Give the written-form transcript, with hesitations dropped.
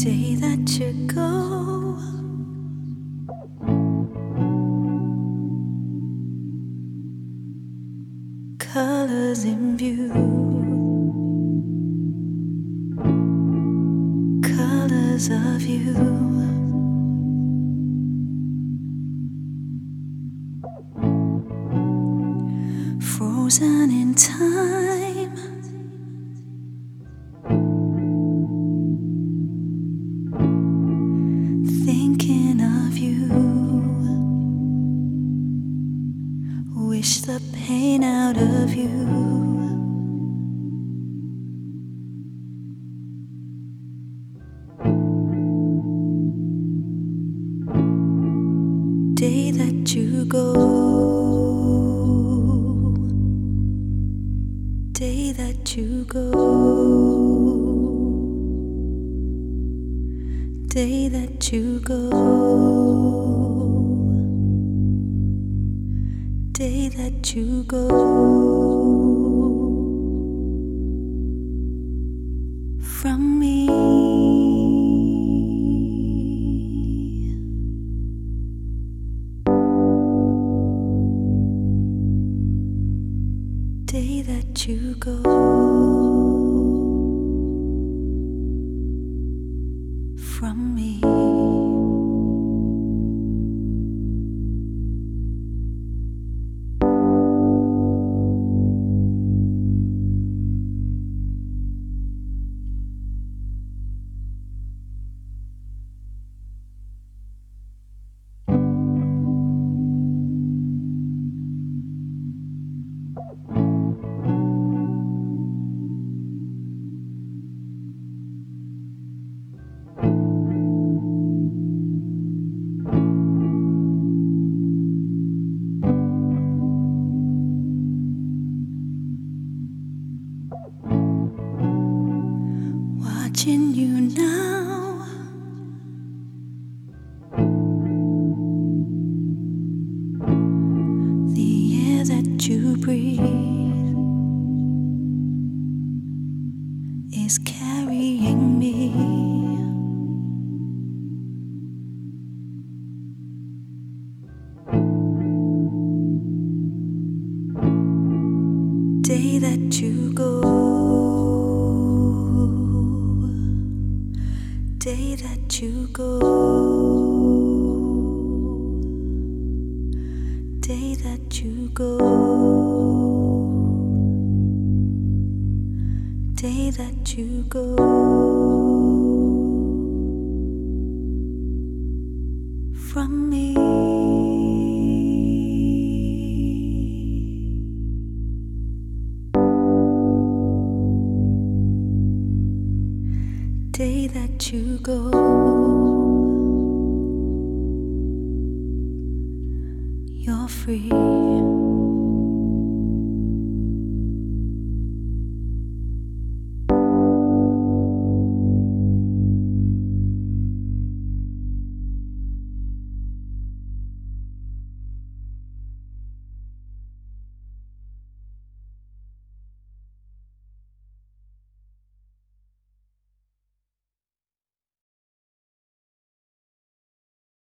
Day that you go, colors in view, colors of you, frozen in time, thinking of you, wish the pain out of you. Day that you go, day that you go, day that you go, day that you go from me. Day that you go from me. Watching you now, the air that you breathe is carrying me. Day that you go, day that you go, day that you go, day that you go from me. Day that you go, you're free.